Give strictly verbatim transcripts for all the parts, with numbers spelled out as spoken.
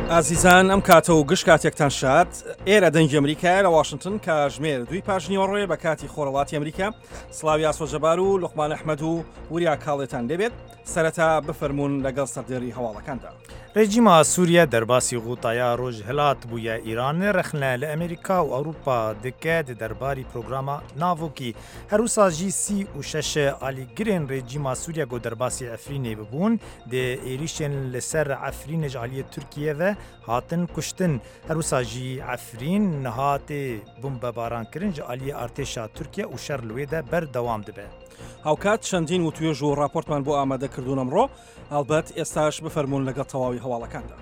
ئازیزان ئەم کاتە و گشت کاتێکتان شاد ئێرە دەنگی ئەمریکا لە واشنگتن کاژمێر دوی پاژنیوەڕێ بە کاتی خۆرەڵاتی ئەمریکا سڵاوی ئاسۆجەبار و لوقمان ئەحمەد و وریا کاڵێتان دەبێت سەرەتا بفەرمونون لەگەڵ سەردێڕی هەواڵەکاندا. رژیما سووریا دەرباسی غوتایا ڕۆژهەلات بوویە ئیران رەخنە لە ئەمریکا و ئەوروپا دکە دە دەرباری پرۆگراما ناڤۆکی هەروسا ژی سی و شەشە ئالیگرێن رژیما سووریا گۆ دەرباسی ئەفرینێ ببوون دێ ئێریشێن لەسەر ئەفرینێ عالیە تورکیەوە هاتن کوشتن هەروسا ژی ئەفرین نەهاتێ بۆمبەبارانکردن ژ عالیە ئارتێشا تورکیا و شەر لوێدە بەردەوام دەبێت. هاوکات چەندین و توێژ و راپۆرتمان بۆ ئامادەکردوون ئەمڕۆ ئەلبەت ئێستاش بفەرمونون لەگەڵ تەواوی هەواڵەکاندا.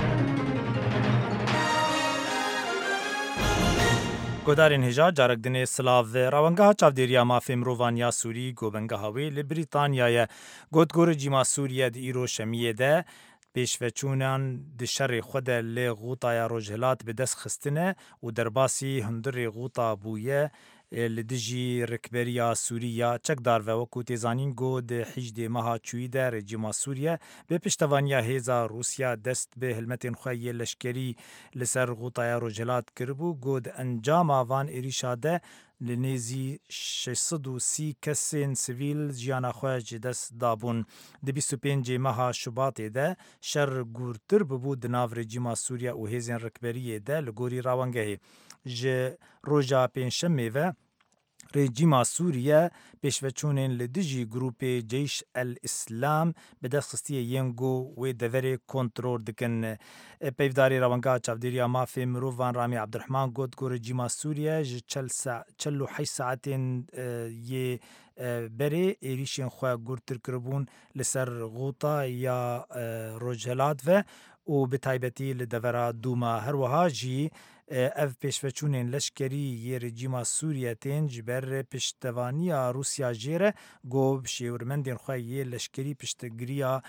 گۆدارên هێژا جارێک dinê silav rawengha çavdêriya mafê mirovaniya Sûrî gobengeha wê li Brîtanyayê gotgorê cîma Sûriye di îro şemiyê de pêşveçûnan di şerê xwe de lê Xutaya Rojhilat bi dest xistine û derbasî hundirê Xuta bûye li dijî rikberiya Sûriya çekdar ve wekû têzanîn got di hîjdê meha çûyî de rejîma Sûriye bi piştevaniya hêza Rûsya dest bi hilmetên xwe yê leşkerî li ser Xutaya Rojhilat kiribû got di encama van êrişa de li nêzî şeş sed û sî kesên sivîl jiyana xwe ji dest dabûn. Di bîst û pêncê meha Şubatê de şer gûrtir bibû di nav rejîma Sûriya û hêzên rikberiyê de li gorî rawengehê. Ji roja pênşemê ve rejîma Sûriye pêşveçûnên li dijî grûpê Ceyş el İslam bi destxistiyê yên got wê deverê kontrol dikin. Peyvdarê rawengeha çavdêriya mafê mirovan Ramî Ebdirehman got ku rejîma Sûriye ji çel û heşt saetên yê berê êrişên xwe gûrtir kiribûn li ser Xuta ya Rojhilat ve û bi taybetî li devera Dûma. Her wiha jî ev pêşveçûnên leşkerî yê rejîma Sûriye tên ji ber piştevaniya Rûsya jê re got şêwirmendên xwe yê leşkerî piştgiriya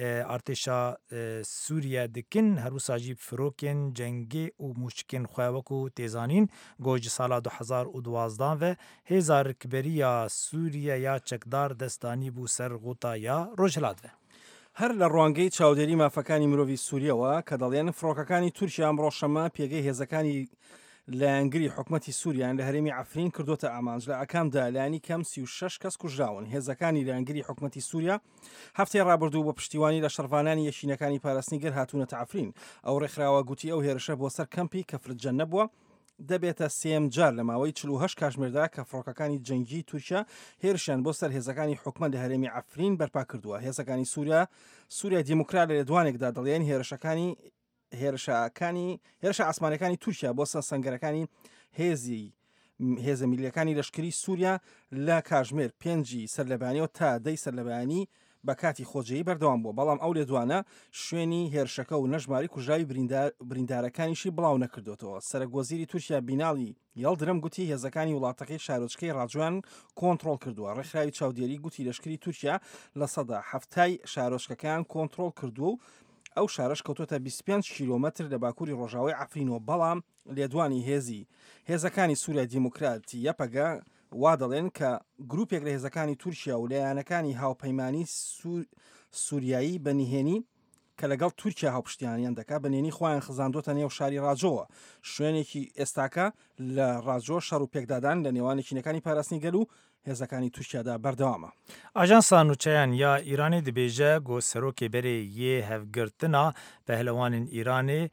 artêşa Sûriye dikin herwisa jî firokên cengê û mûşikên xwe wekû têzanîn got ji sala du hezar û duwazdan ve hêza rikberiya Sûriye ya çekdar destdanî bû ser Xuta ya Rojhilat ve. هەر لە ڕوانگەی چاودێری مافەکانی مرۆڤی سووریەوە کە دەڵێن فڕۆکەکانی تورکیا ئەمڕۆ شەمە پێگەی هێزەکانی لایەنگری حکومەتی سووریان لە هەرێمی عەفرین کردوتە ئامانج لە ئەکامدا لایەنی کەم سی و شەش کەس کوژراون. هێزەکانی لایەنگری حکومەتی سووریا هەفتەی ڕابردوو بۆ پشتیوانی لە شەڕڤانانی یەشینەکانی پاراستنیگەر هاتوونەتە عەفرین. ئەو ڕێکخراوە گوتی ئەو هێرشە بۆ سەر کەمپی کەفرجەنە بووە دەبێتە سێم جار لە ماوەی چل و هەشت کاتژمێردا کە فڕۆکەکانی جەنگی تورکیا هێرشیان بۆ سەر هێزەکانی حکومەت لە هەرێمی عەفرین بەرپا کردووە. هێزەکانی سووریا سووریا دیموکرات لە لێدوانێکدا دەڵێن هێرشەکانی هێرشەکانی هێرشە ئاسمانەکانی تورکیا بۆ سەر سەنگەرەکانی هێزی هێزە میلیەکانی لەشکری سووریا لە کاتژمێر پێنجی سەرلەبیانیەوە تا دەی سەرلەبیانی بە کاتی خۆجەیی بەردەوام بووە. بەڵام ئەو لێدوانە شوێنی هێرشەکە و نەژماری کوژراوی بریندارەکانیشی بڵاو نەکردوێتەوە. سەرۆکوەزیری تورکیا بیناڵی یەڵدرەم گوتی هێزەکانی وڵاتەکەی شارۆچکەی ڕاجوان کۆنتڕۆڵ کردووە. ڕێکخراوی چاودێری گوتی لەشکری تورکیا لە سەدا هەفتای شارۆچکەکان کۆنتڕۆڵ کردووە و ئەو شارەش کەوتۆتە بیست و پێنج کیلۆمەتر لە باکووری ڕۆژاوای عەفرینەوە. بەڵام لێدوانی هێزی هێزەکانی سووریا دیموکراتی یەپەگە وا دەڵێن کە گروپێک لە هێزەکانی تورکیا و لایەنەکانی هاوپەیمانی سووریایی بەنهێنی کە لەگەڵ تورکیا هاوپشتیانیان دەکات بەنێنی خۆیان خزاندۆتە نێو شاری ڕاجۆوە. شوێنێکی ئێستاکە لە ڕاجۆ شەڕ و پێکدادان لە نێوان یەکینەکانی پاراستنیگەر و هێزەکانی تورکیادا بەردەوامە. ئاژانسا نوچەیان یا ئیرانی دەبێژە گۆ سەرۆکێ بەرێ یê hevgirtina pehlewanên Îranê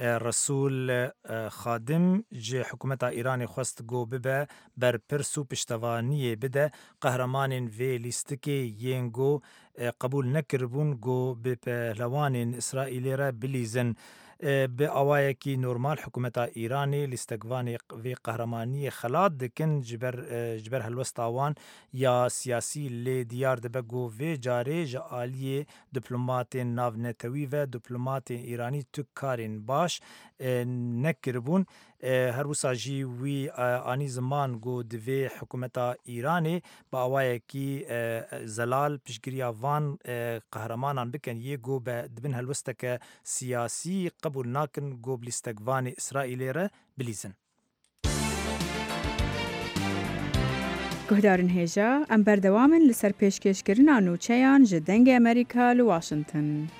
Resul Xadim ji hikûmeta Îranê xwest got bibe berpirs û piştevaniyê bide qehremanên vê lîstikê yên got qebûl nekiribûn got bi pehlewanên İsraîlê re bilîzin. Bi awayekî normal hikûmeta Îranê lîstekvanê vê qehremaniyê xelat dikin ji ber helwesta wan ya siyasî lê diyar dibe got vê carê ji aliyê diplomatên navnetewî ve diplomatên Îranî tu karên baş nekiribûn. Her wisa jî wî anî ziman got divê hikûmeta Îranê bi awayekî zelal piştgiriya van qehremanan bikin yê got dibin helwesteke siyasî qebûl nakin got bi lîstekvanê İsraîlê re bilîzin. Guhdarên hêja em berdewamin li ser pêşkêşkirina nûçeyan ji dengê Amerîka li Washington.